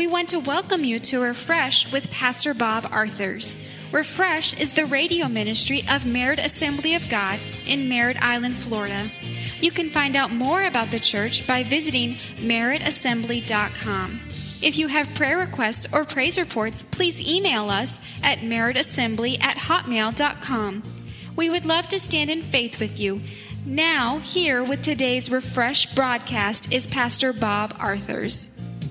We want to welcome you to Refresh with Pastor Bob Arthurs. Refresh is the radio ministry of Merritt Assembly of God in Merritt Island, Florida. You can find out more about the church by visiting merrittassembly.com. If you have prayer requests or praise reports, please email us at merrittassembly@hotmail.com. We would love to stand in faith with you. Now, here with today's Refresh broadcast is Pastor Bob Arthurs.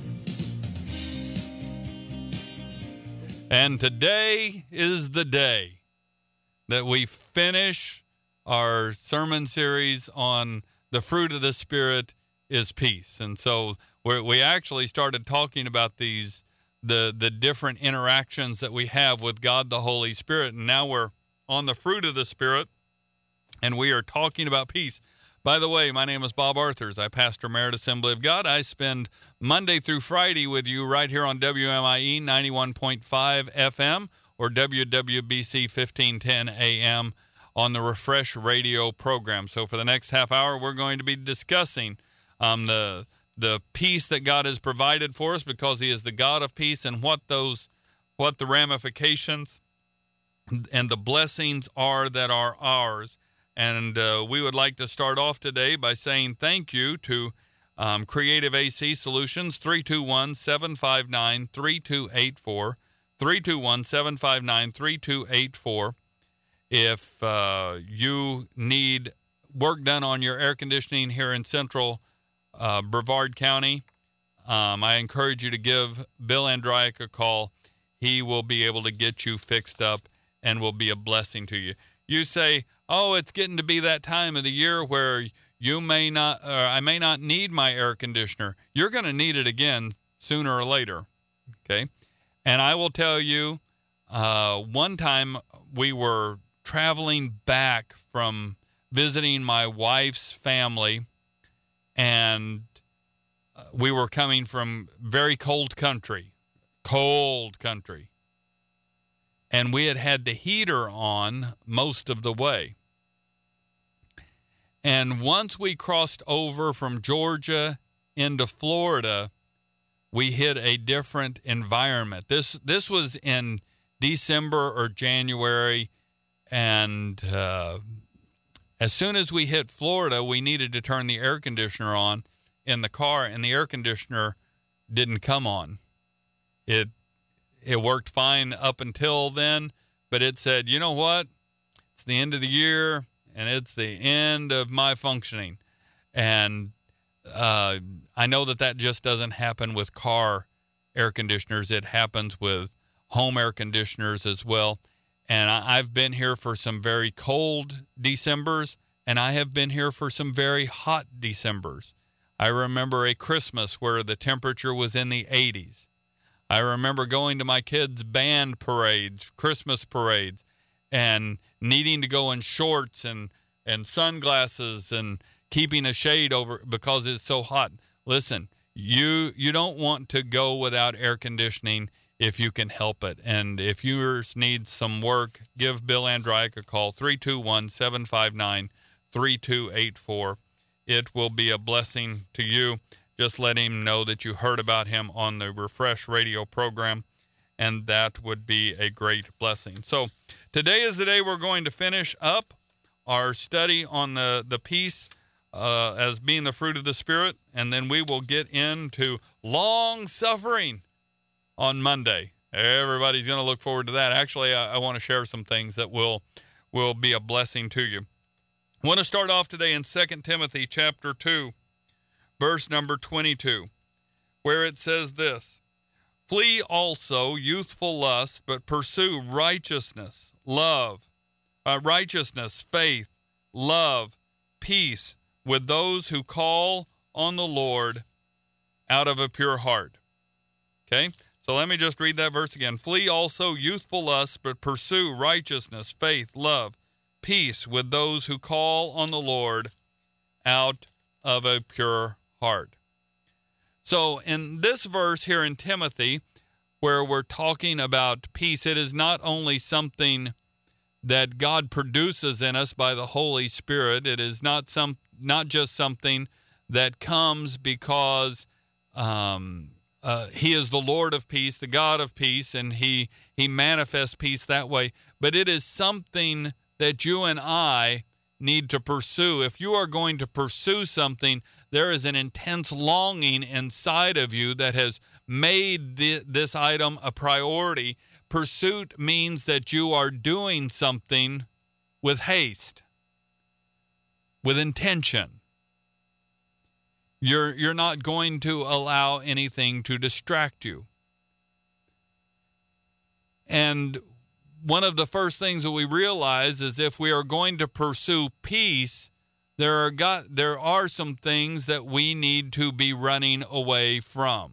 And today is the day that we finish our sermon series on the fruit of the Spirit is peace. And so we actually started talking about the different interactions that we have with God the Holy Spirit. And now we're on the fruit of the Spirit, and we are talking about peace. By the way, my name is Bob Arthurs. I pastor Merritt Assembly of God. I spend Monday through Friday with you right here on WMIE 91.5 FM or WWBC 1510 AM on the Refresh radio program. So for the next half hour, we're going to be discussing the peace that God has provided for us because He is the God of peace, and what the ramifications and the blessings are that are ours. And we would like to start off today by saying thank you to Creative AC Solutions, 321-759-3284, 321-759-3284. If you need work done on your air conditioning here in central Brevard County, I encourage you to give Bill Andreyek a call. He will be able to get you fixed up and will be a blessing to you. You say, oh, it's getting to be that time of the year where I may not need my air conditioner. You're going to need it again sooner or later, okay? And I will tell you, one time we were traveling back from visiting my wife's family, and we were coming from very cold country, and we had the heater on most of the way. And once we crossed over from Georgia into Florida, we hit a different environment. This was in December or January, and as soon as we hit Florida, we needed to turn the air conditioner on in the car, and the air conditioner didn't come on. It worked fine up until then, but it said, you know what? It's the end of the year, and it's the end of my functioning. And I know that just doesn't happen with car air conditioners. It happens with home air conditioners as well. And I've been here for some very cold Decembers, and I have been here for some very hot Decembers. I remember a Christmas where the temperature was in the 80s. I remember going to my kids' band parades, Christmas parades, and needing to go in shorts and sunglasses and keeping a shade over because it's so hot. Listen, you don't want to go without air conditioning if you can help it. And if yours needs some work, give Bill Andreyek a call, 321-759-3284. It will be a blessing to you. Just let him know that you heard about him on the Refresh radio program, and that would be a great blessing. So today is the day we're going to finish up our study on the peace as being the fruit of the Spirit, and then we will get into long suffering on Monday. Everybody's going to look forward to that. Actually, I want to share some things that will be a blessing to you. I want to start off today in 2 Timothy chapter 2, verse number 22, where it says this: Flee also youthful lust, but pursue righteousness, faith, love, peace with those who call on the Lord out of a pure heart. Okay, so let me just read that verse again. Flee also youthful lust, but pursue righteousness, faith, love, peace with those who call on the Lord out of a pure heart. So in this verse here in Timothy, where we're talking about peace, it is not only something that God produces in us by the Holy Spirit. It is not just something that comes because He is the Lord of peace, the God of peace, and he manifests peace that way. But it is something that you and I need to pursue. If you are going to pursue something, there is an intense longing inside of you that has made this item a priority. Pursuit means that you are doing something with haste, with intention. You're not going to allow anything to distract you. And one of the first things that we realize is if we are going to pursue peace, there are some things that we need to be running away from.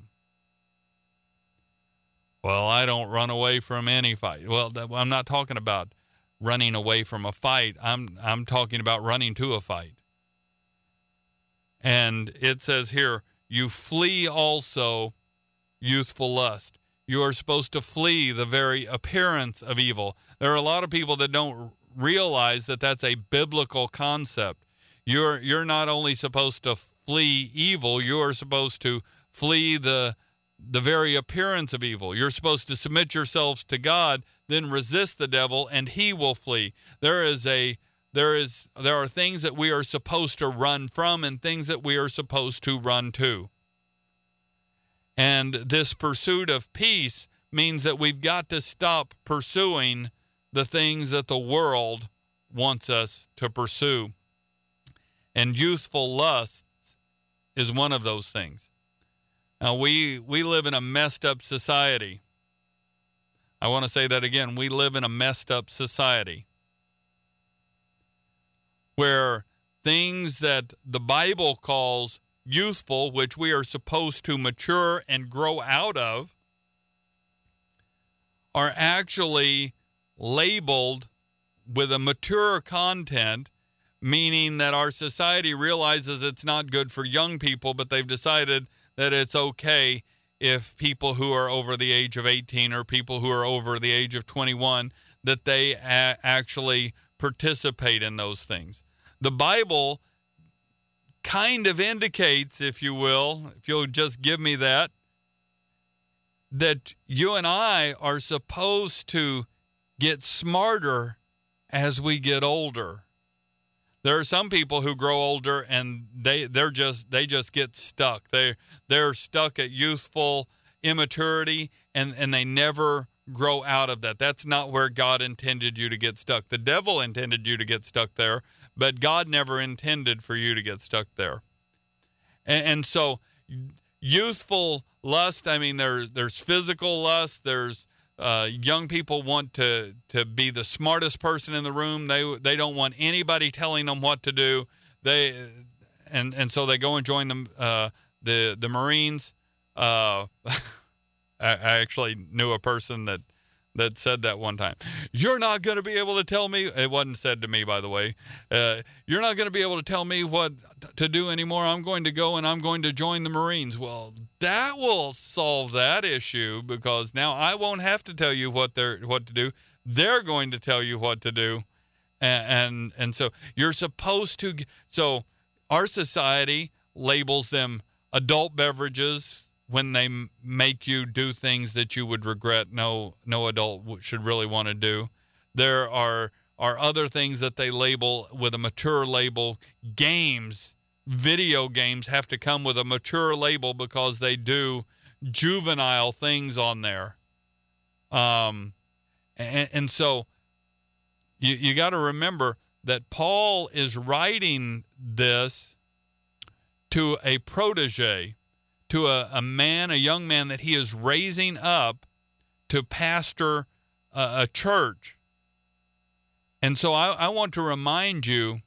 Well, I don't run away from any fight. Well, I'm not talking about running away from a fight. I'm talking about running to a fight. And it says here, you flee also youthful lust. You are supposed to flee the very appearance of evil. There are a lot of people that don't realize that that's a biblical concept. You're not only supposed to flee evil, you are supposed to flee the very appearance of evil. You're supposed to submit yourselves to God, then resist the devil, and he will flee. There are things that we are supposed to run from and things that we are supposed to run to. And this pursuit of peace means that we've got to stop pursuing the things that the world wants us to pursue. And youthful lust is one of those things. Now, we live in a messed up society. I want to say that again. We live in a messed up society where things that the Bible calls youthful, which we are supposed to mature and grow out of, are actually labeled with a mature content, meaning that our society realizes it's not good for young people, but they've decided that it's okay if people who are over the age of 18 or people who are over the age of 21, that they actually participate in those things. The Bible kind of indicates, if you will, if you'll just give me that you and I are supposed to get smarter as we get older. There are some people who grow older and they just get stuck. They're stuck at youthful immaturity and they never grow out of that. That's not where God intended you to get stuck. The devil intended you to get stuck there, but God never intended for you to get stuck there. And so youthful lust, I mean, there's physical lust, there's young people want to be the smartest person in the room. They don't want anybody telling them what to do. And so they go and join the Marines. I actually knew a person that said that one time. You're not going to be able to tell me. It wasn't said to me, by the way. You're not going to be able to tell me what to do anymore. I'm going to go and I'm going to join the Marines. Well, that will solve that issue because now I won't have to tell you what to do. They're going to tell you what to do. And so you're supposed to. So our society labels them adult beverages when they make you do things that you would regret no adult should really want to do. There are other things that they label with a mature label. Games, video games have to come with a mature label because they do juvenile things on there. And so you got to remember that Paul is writing this to a protege, to a young man that he is raising up to pastor a church. And so I want to remind you,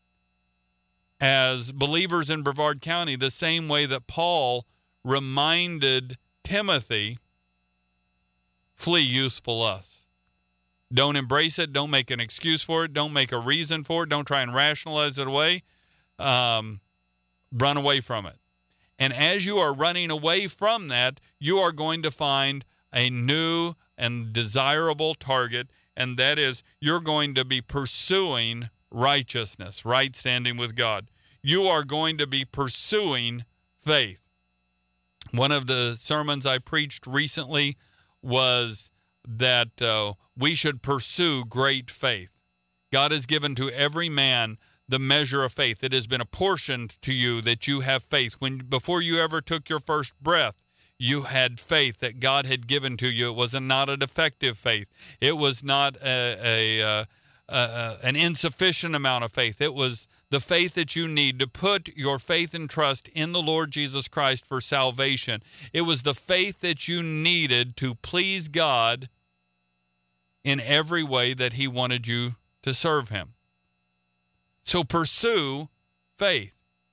as believers in Brevard County, the same way that Paul reminded Timothy, flee youthful lust. Don't embrace it. Don't make an excuse for it. Don't make a reason for it. Don't try and rationalize it away. Run away from it. And as you are running away from that, you are going to find a new and desirable target, and that is you're going to be pursuing righteousness, right standing with God. You are going to be pursuing faith. One of the sermons I preached recently was that we should pursue great faith. God has given to every man the measure of faith. It has been apportioned to you that you have faith. Before you ever took your first breath, you had faith that God had given to you. It was not a defective faith. It was not an insufficient amount of faith. It was the faith that you need to put your faith and trust in the Lord Jesus Christ for salvation. It was the faith that you needed to please God in every way that he wanted you to serve him. So pursue faith.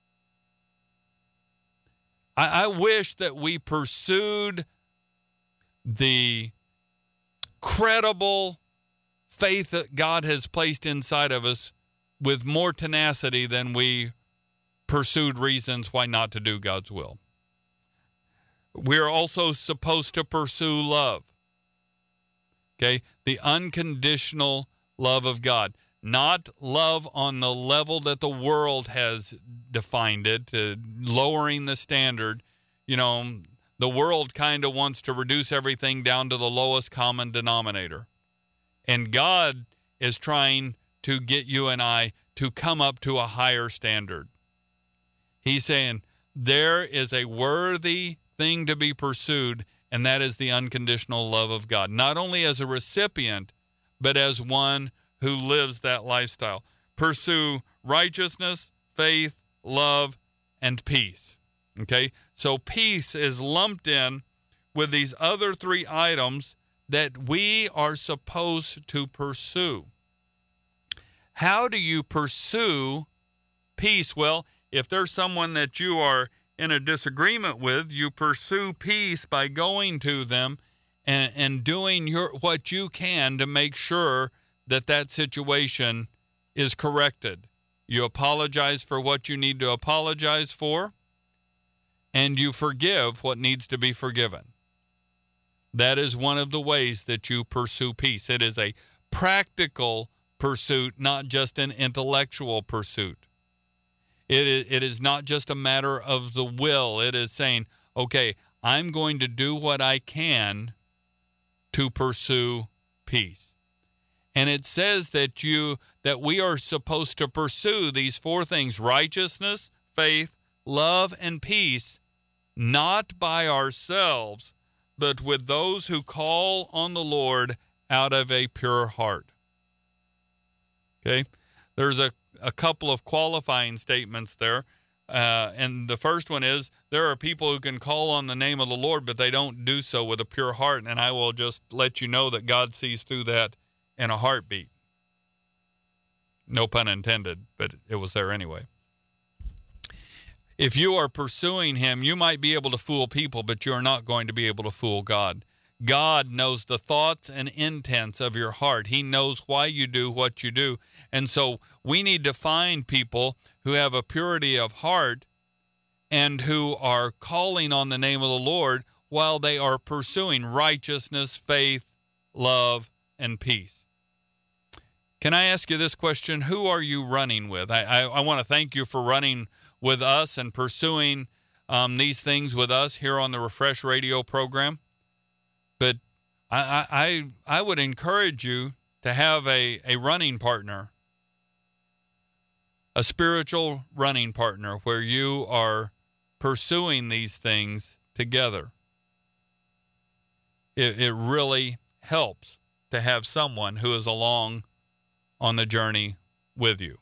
I wish that we pursued the credible faith that God has placed inside of us with more tenacity than we pursued reasons why not to do God's will. We're also supposed to pursue love. Okay? The unconditional love of God. Not love on the level that the world has defined it, lowering the standard. You know, the world kind of wants to reduce everything down to the lowest common denominator. And God is trying to get you and I to come up to a higher standard. He's saying there is a worthy thing to be pursued, and that is the unconditional love of God. Not only as a recipient, but as one who lives that lifestyle. Pursue righteousness, faith, love, and peace. Okay? So peace is lumped in with these other three items that we are supposed to pursue. How do you pursue peace? Well, if there's someone that you are in a disagreement with, you pursue peace by going to them and doing what you can to make sure that situation is corrected. You apologize for what you need to apologize for, and you forgive what needs to be forgiven. That is one of the ways that you pursue peace. It is a practical pursuit, not just an intellectual pursuit. It is not just a matter of the will. It is saying, okay, I'm going to do what I can to pursue peace. And it says that we are supposed to pursue these four things: righteousness, faith, love, and peace, not by ourselves, but with those who call on the Lord out of a pure heart. Okay? There's a couple of qualifying statements there. And the first one is, there are people who can call on the name of the Lord, but they don't do so with a pure heart. And I will just let you know that God sees through that in a heartbeat. No pun intended, but it was there anyway. If you are pursuing him, you might be able to fool people, but you're not going to be able to fool God. God knows the thoughts and intents of your heart. He knows why you do what you do. And so we need to find people who have a purity of heart and who are calling on the name of the Lord while they are pursuing righteousness, faith, love, and peace. Can I ask you this question? Who are you running with? I want to thank you for running with us and pursuing these things with us here on the Refresh Radio program. But I would encourage you to have a running partner, a spiritual running partner where you are pursuing these things together. It really helps to have someone who is along on the journey with you.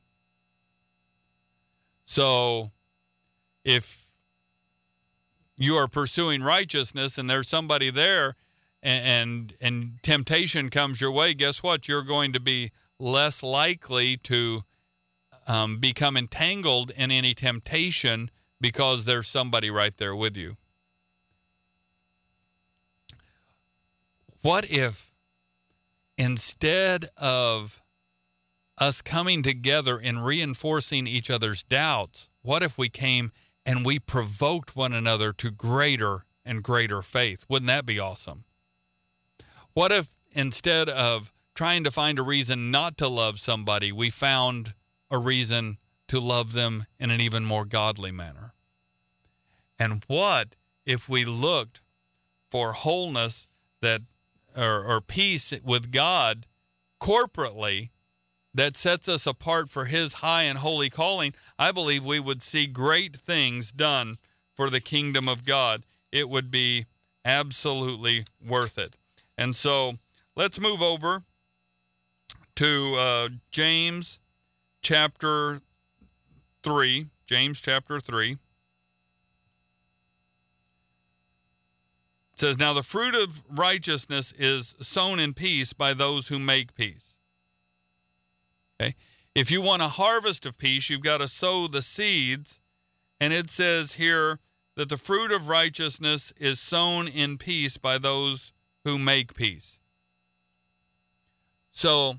So if you are pursuing righteousness and there's somebody there and temptation comes your way, guess what? You're going to be less likely to become entangled in any temptation because there's somebody right there with you. What if instead of us coming together and reinforcing each other's doubts, what if we came and we provoked one another to greater and greater faith? Wouldn't that be awesome? What if instead of trying to find a reason not to love somebody, we found a reason to love them in an even more godly manner? And what if we looked for wholeness or peace with God corporately that sets us apart for his high and holy calling, I believe we would see great things done for the kingdom of God. It would be absolutely worth it. And so let's move over to James chapter 3. James chapter 3. It says, "Now the fruit of righteousness is sown in peace by those who make peace." Okay? If you want a harvest of peace, you've got to sow the seeds. And it says here that the fruit of righteousness is sown in peace by those who make peace. So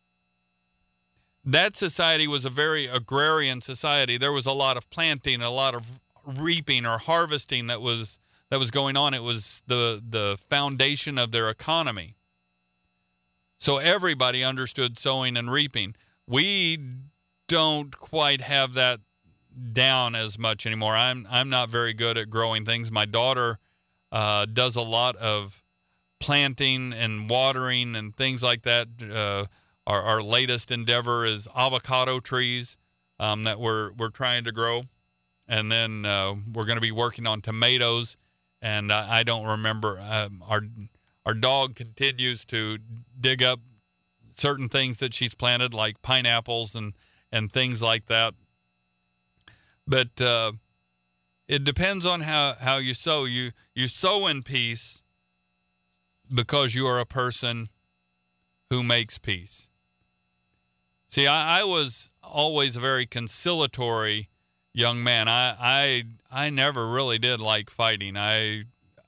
that society was a very agrarian society. There was a lot of planting, a lot of reaping or harvesting that was going on. It was the foundation of their economy. So everybody understood sowing and reaping. We don't quite have that down as much anymore. I'm not very good at growing things. My daughter does a lot of planting and watering and things like that. Our latest endeavor is avocado trees that we're trying to grow, and then we're going to be working on tomatoes. And I don't remember. Our dog continues to dig up certain things that she's planted, like pineapples and things like that. But it depends on how you sow. You sow in peace because you are a person who makes peace. See, I was always a very conciliatory young man. I never really did like fighting. I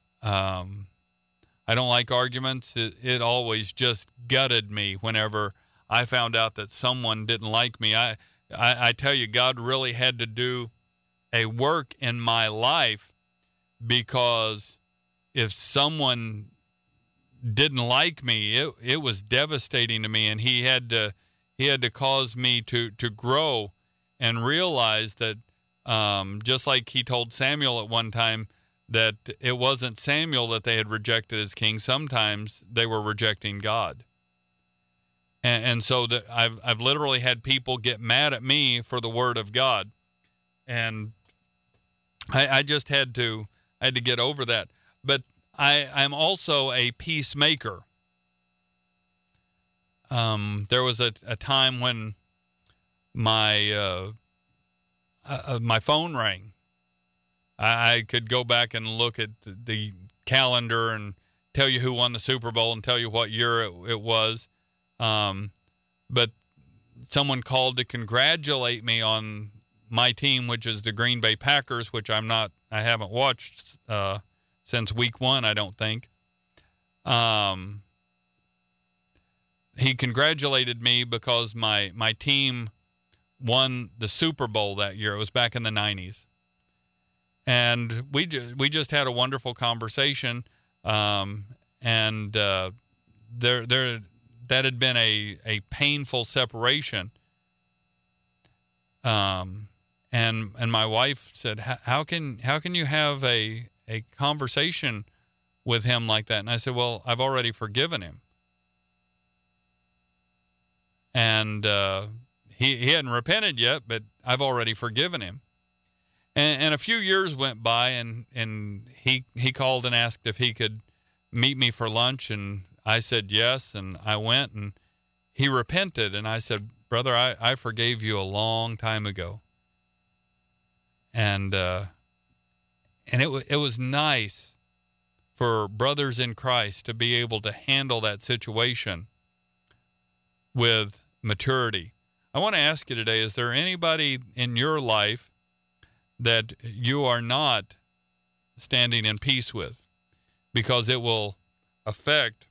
don't like arguments. It always just gutted me whenever I found out that someone didn't like me. I tell you, God really had to do a work in my life, because if someone didn't like me, it was devastating to me, and he had to cause me to grow and realize that just like he told Samuel at one time that it wasn't Samuel that they had rejected as king. Sometimes they were rejecting God. And so that I've literally had people get mad at me for the word of God. And I just had to get over that. But I'm also a peacemaker. There was a time when my phone rang. I could go back and look at the calendar and tell you who won the Super Bowl and tell you what year it was. But someone called to congratulate me on my team, which is the Green Bay Packers, which I haven't watched since week 1, I don't think. He congratulated me because my team won the Super Bowl that year. It was back in the 90s. And we just had a wonderful conversation, and there that had been a painful separation. And my wife said, "How can you have a conversation with him like that?" And I said, "Well, I've already forgiven him." And he hadn't repented yet, but I've already forgiven him. And a few years went by, and he called and asked if he could meet me for lunch, and I said yes, and I went, and he repented, and I said, "Brother, I forgave you a long time ago." And it was nice for brothers in Christ to be able to handle that situation with maturity. I want to ask you today, is there anybody in your life that you are not standing in peace with? Because it'll affect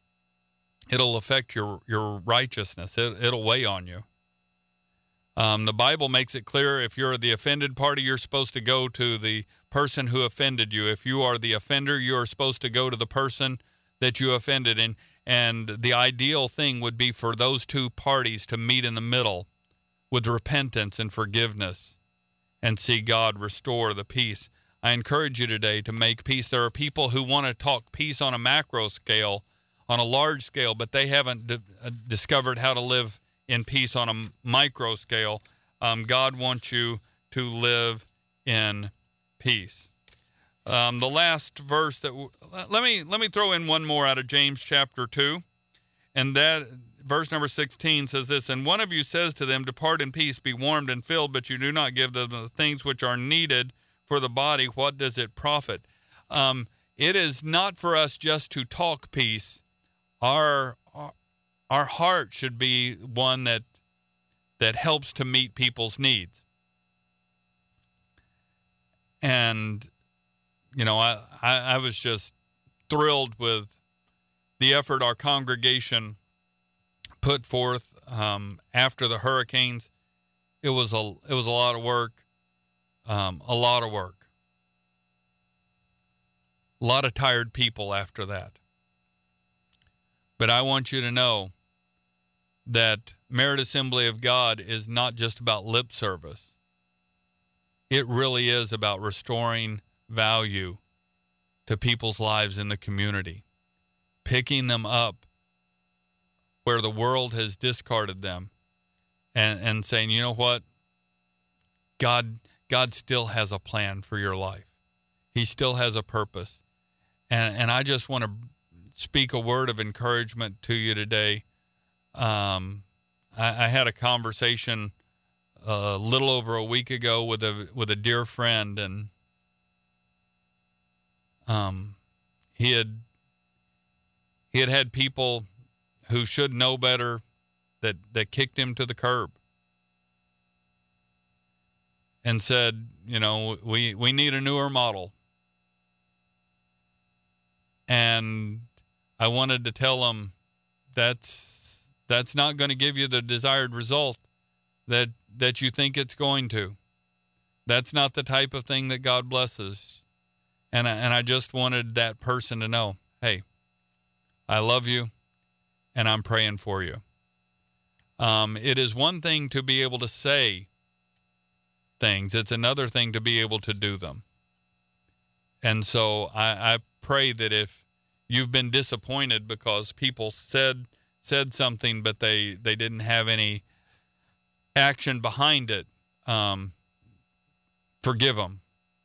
your righteousness. It'll weigh on you. The Bible makes it clear, if you're the offended party, you're supposed to go to the person who offended you. If you are the offender, you are supposed to go to the person that you offended. And the ideal thing would be for those two parties to meet in the middle with repentance and forgiveness and see God restore the peace. I encourage you today to make peace. There are people who want to talk peace on a macro scale, on a large scale, but they haven't discovered how to live in peace on a micro scale. God wants you to live in peace. The last verse let me throw in one more out of James chapter 2, and that verse number 16 says this: "And one of you says to them, 'Depart in peace, be warmed and filled,' but you do not give them the things which are needed for the body. What does it profit?" It is not for us just to talk peace. Our heart should be one that helps to meet people's needs. And I was just thrilled with the effort our congregation put forth after the hurricanes. It was a lot of work, a lot of tired people after that. But I want you to know that Merit Assembly of God is not just about lip service. It really is about restoring value to people's lives in the community, picking them up where the world has discarded them, and saying, you know what? God still has a plan for your life. He still has a purpose. And I just want to speak a word of encouragement to you today. I had a conversation a little over a week ago with a dear friend, and he had people who should know better that kicked him to the curb and said, we need a newer model. And I wanted to tell him that's not going to give you the desired result that you think it's going to. That's not the type of thing that God blesses. And I just wanted that person to know, hey, I love you and I'm praying for you. It is one thing to be able to say things. It's another thing to be able to do them. And so I pray that if you've been disappointed because people said something but they didn't have any action behind it, forgive them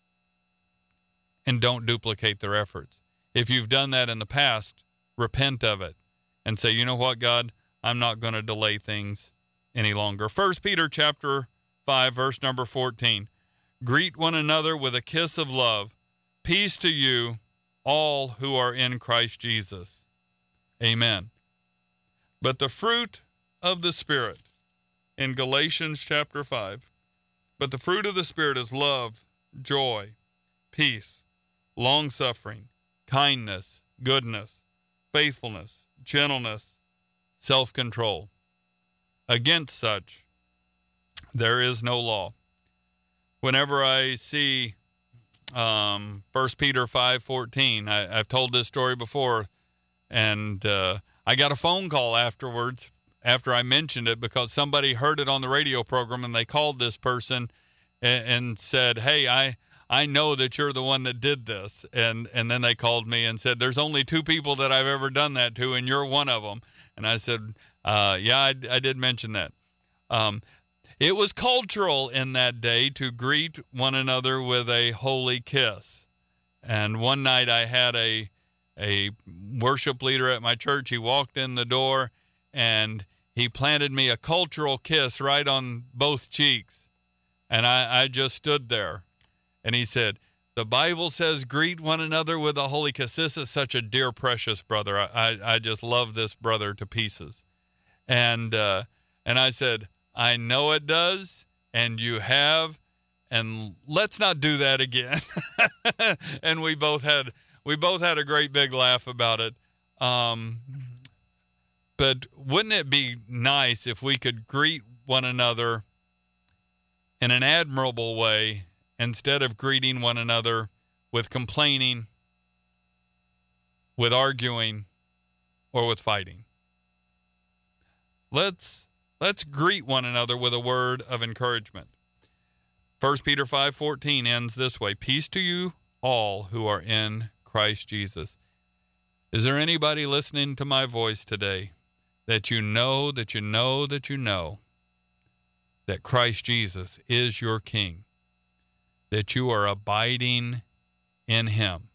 and don't duplicate their efforts. If you've done that in the past, repent of it and say, you know what, God, I'm not going to delay things any longer. 1 Peter chapter 5, verse number 14. Greet one another with a kiss of love. Peace to you, all who are in Christ Jesus. Amen. But the fruit of the Spirit in Galatians chapter 5, but the fruit of the Spirit is love, joy, peace, long-suffering, kindness, goodness, faithfulness, gentleness, self-control. Against such, there is no law. Whenever I see 1 Peter 5:14, I've told this story before, and I got a phone call afterwards after I mentioned it because somebody heard it on the radio program, and they called this person and said, hey, I know that you're the one that did this. And then they called me and said, there's only 2 people that I've ever done that to, and you're one of them. And I said, yeah, I did mention that. It was cultural in that day to greet one another with a holy kiss. And one night I had a worship leader at my church. He walked in the door and he planted me a cultural kiss right on both cheeks. And I just stood there. And he said, the Bible says greet one another with a holy kiss. This is such a dear, precious brother. I just love this brother to pieces. And I said, I know it does, and you have, and let's not do that again. And we both had a great big laugh about it. But wouldn't it be nice if we could greet one another in an admirable way instead of greeting one another with complaining, with arguing, or with fighting? Let's greet one another with a word of encouragement. 1 Peter chapter 5, verse number 15. Greet one another with a kiss of love. Peace to you, all who are in Christ Jesus. Amen. But the fruit of the Spirit is love, joy, peace, long-suffering, kindness, goodness, faithfulness, gentleness, self-control. Against such, there is no law. Let's 1 Peter 5:14 ends this way: peace to you all who are in Christ Jesus. Is there anybody listening to my voice today that you know that Christ Jesus is your King, that you are abiding in him?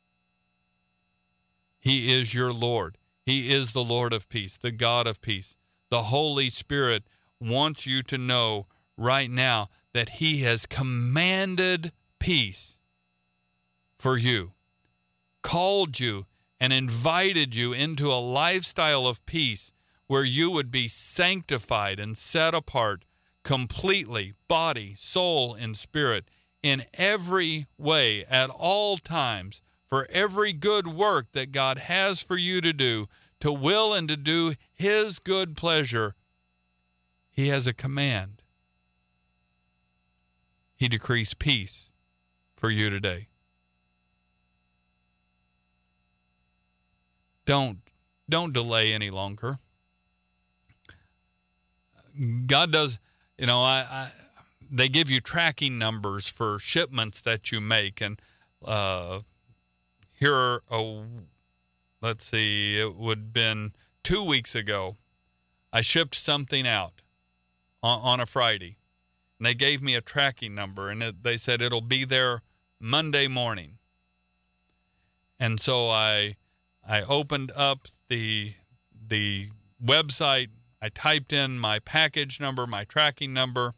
He is your Lord. He is the Lord of peace, the God of peace. The Holy Spirit wants you to know right now that he has commanded peace for you, called you and invited you into a lifestyle of peace where you would be sanctified and set apart completely, body, soul, and spirit, in every way, at all times, for every good work that God has for you to do, to will and to do his good pleasure. He has a command. He decrees peace for you today. Don't delay any longer. God does, they give you tracking numbers for shipments that you make, and here, let's see, it would have been 2 weeks ago, I shipped something out on a Friday, and they gave me a tracking number, and they said it'll be there Monday morning. And so I opened up the website, I typed in my package number, my tracking number,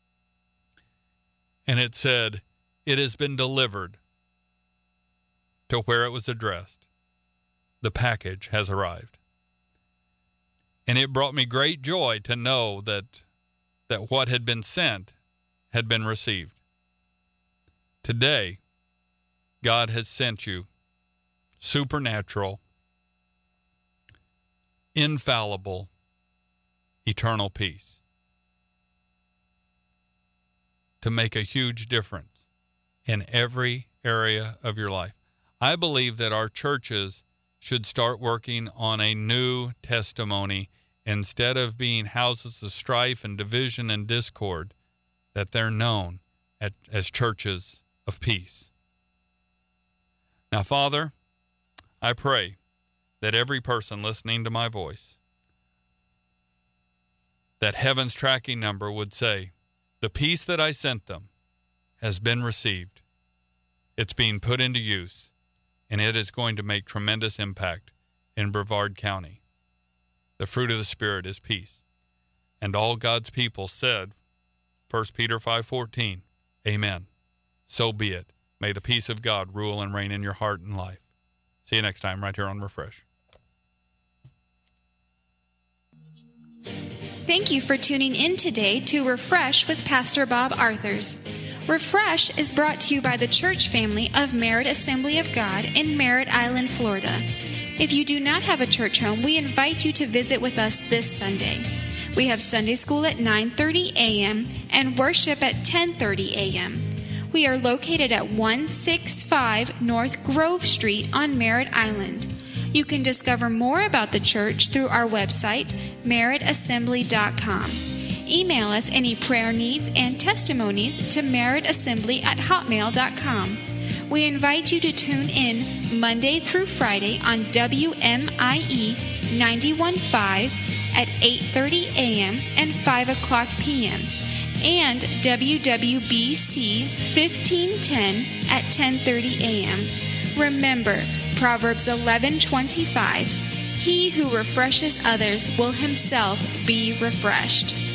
and it said, it has been delivered to where it was addressed. The package has arrived. And it brought me great joy to know that what had been sent had been received. Today, God has sent you supernatural, infallible, eternal peace to make a huge difference in every area of your life. I believe that our churches should start working on a new testimony instead of being houses of strife and division and discord, that they're known as churches of peace. Now, Father, I pray that every person listening to my voice, that heaven's tracking number would say, the peace that I sent them has been received. It's being put into use, and it is going to make tremendous impact in Brevard County. The fruit of the Spirit is peace. And all God's people said, 1 Peter 5:14, amen. So be it. May the peace of God rule and reign in your heart and life. See you next time right here on Refresh. Thank you for tuning in today to Refresh with Pastor Bob Arthurs. Refresh is brought to you by the church family of Merritt Assembly of God in Merritt Island, Florida. If you do not have a church home, we invite you to visit with us this Sunday. We have Sunday school at 9:30 a.m. and worship at 10:30 a.m. We are located at 165 North Grove Street on Merritt Island. You can discover more about the church through our website, merrittassembly.com. Email us any prayer needs and testimonies to merrittassembly@hotmail.com. We invite you to tune in Monday through Friday on WMIE 91.5 at 8:30 a.m. and 5 o'clock p.m. and WWBC 1510 at 10:30 a.m. Remember, Proverbs 11:25, he who refreshes others will himself be refreshed.